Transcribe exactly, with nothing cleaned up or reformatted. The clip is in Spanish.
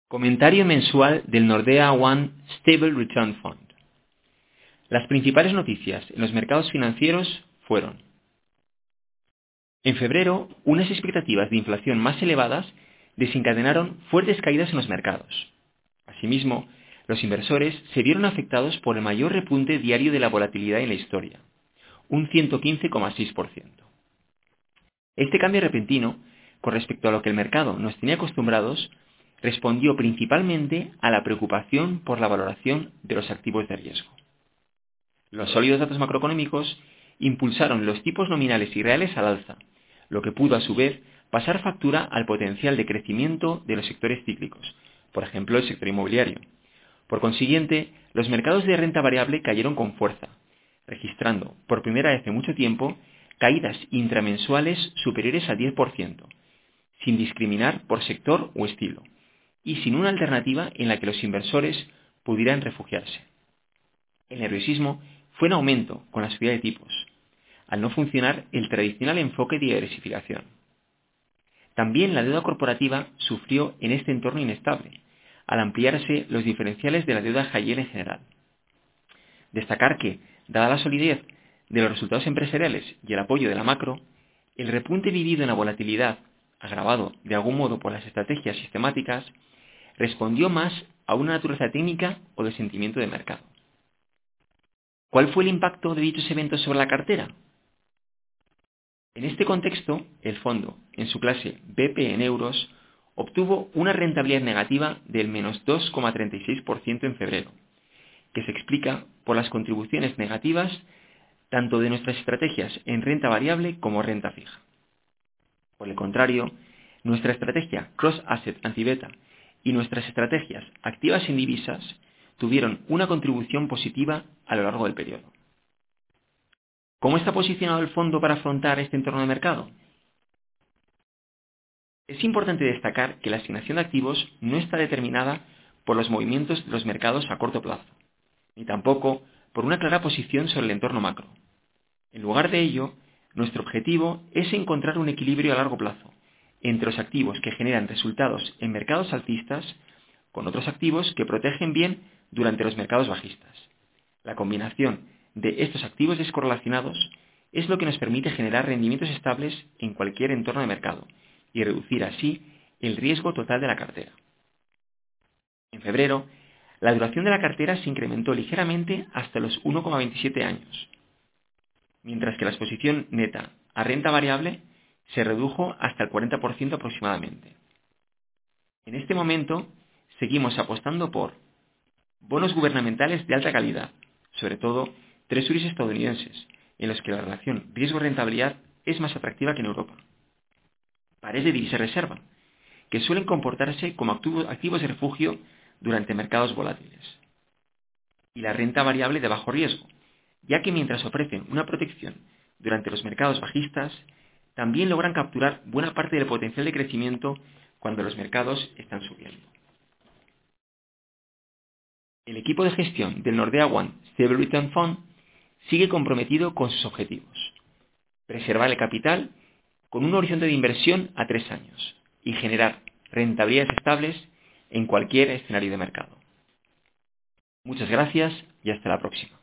Comentario mensual del Nordea One Stable Return Fund. Las principales noticias en los mercados financieros fueron: en febrero, unas expectativas de inflación más elevadas desencadenaron fuertes caídas en los mercados. Asimismo, los inversores se vieron afectados por el mayor repunte diario de la volatilidad en la historia, un ciento quince coma seis por ciento. Este cambio repentino, con respecto a lo que el mercado nos tenía acostumbrados, respondió principalmente a la preocupación por la valoración de los activos de riesgo. Los sólidos datos macroeconómicos impulsaron los tipos nominales y reales al alza, lo que pudo a su vez pasar factura al potencial de crecimiento de los sectores cíclicos, por ejemplo el sector inmobiliario. Por consiguiente, los mercados de renta variable cayeron con fuerza, registrando, por primera vez en mucho tiempo, caídas intramensuales superiores al diez por ciento, sin discriminar por sector o estilo, y sin una alternativa en la que los inversores pudieran refugiarse. El nerviosismo fue en aumento con la subida de tipos, al no funcionar el tradicional enfoque de diversificación. También la deuda corporativa sufrió en este entorno inestable, al ampliarse los diferenciales de la deuda high yield en general. Destacar que, dada la solidez de los resultados empresariales y el apoyo de la macro, el repunte vivido en la volatilidad, agravado de algún modo por las estrategias sistemáticas, respondió más a una naturaleza técnica o de sentimiento de mercado. ¿Cuál fue el impacto de dichos eventos sobre la cartera? En este contexto, el fondo, en su clase B P en euros, obtuvo una rentabilidad negativa del menos dos coma treinta y seis por ciento en febrero, que se explica por las contribuciones negativas tanto de nuestras estrategias en renta variable como renta fija. Por el contrario, nuestra estrategia Cross Asset Anti-Beta y nuestras estrategias activas en divisas tuvieron una contribución positiva a lo largo del periodo. ¿Cómo está posicionado el fondo para afrontar este entorno de mercado? Es importante destacar que la asignación de activos no está determinada por los movimientos de los mercados a corto plazo, ni tampoco por una clara posición sobre el entorno macro. En lugar de ello, nuestro objetivo es encontrar un equilibrio a largo plazo entre los activos que generan resultados en mercados alcistas con otros activos que protegen bien durante los mercados bajistas. La combinación de estos activos descorrelacionados es lo que nos permite generar rendimientos estables en cualquier entorno de mercado y reducir así el riesgo total de la cartera. En febrero, la duración de la cartera se incrementó ligeramente hasta los uno coma veintisiete años, mientras que la exposición neta a renta variable se redujo hasta el cuarenta por ciento aproximadamente. En este momento, seguimos apostando por bonos gubernamentales de alta calidad, sobre todo treasuries estadounidenses, en los que la relación riesgo-rentabilidad es más atractiva que en Europa. Pares de divisa reserva, que suelen comportarse como activos de refugio durante mercados volátiles. Y la renta variable de bajo riesgo, ya que mientras ofrecen una protección durante los mercados bajistas, también logran capturar buena parte del potencial de crecimiento cuando los mercados están subiendo. El equipo de gestión del Nordea One Stable Return Fund sigue comprometido con sus objetivos: preservar el capital con un horizonte de inversión a tres años y generar rentabilidades estables en cualquier escenario de mercado. Muchas gracias y hasta la próxima.